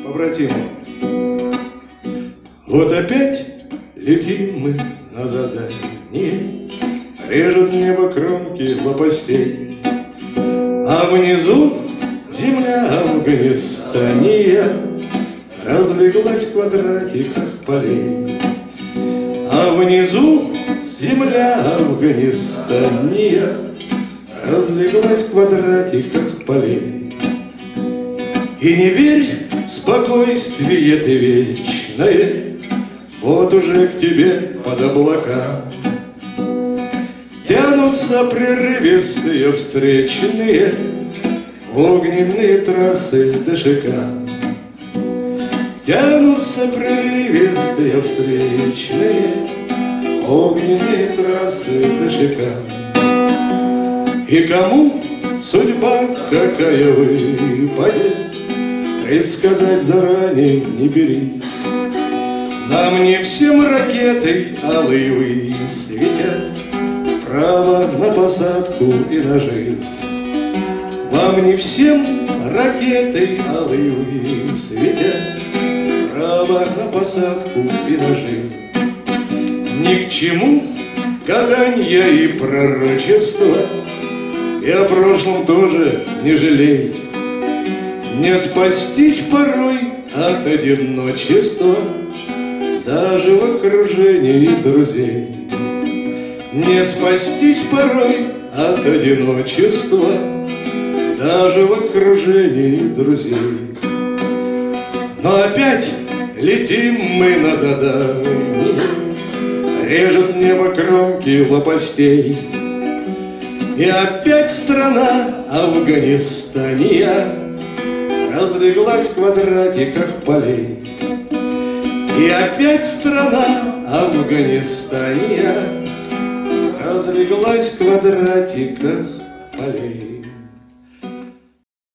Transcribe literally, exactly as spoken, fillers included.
побратимы. Вот опять летим мы на задание, режут небо кромки лопастей, а внизу земля Афганистания разлеглась в квадратиках полей. А внизу земля Афганистания разлеглась в квадратиках полей. И не верь, спокойствие ты вечное вот уже к тебе под облака тянутся прерывистые встречные огненные трассы ДШК. Тянутся прерывистые встречные огненные трассы ДШК. И кому судьба какая выпадет, предсказать заранее не бери. Нам не всем ракетой алые светят право на посадку и на жизнь. Вам не всем ракетой алые светят право на посадку и на жизнь. Ни к чему гаданья и пророчества, и о прошлом тоже не жалей. Не спастись порой от одиночества даже в окружении друзей. Не спастись порой от одиночества даже в окружении друзей. Но опять летим мы на задание, режет небо кромки лопастей. И опять страна Афганистания разлеглась в квадратиках полей. И опять страна Афганистания разлеглась в квадратиках полей.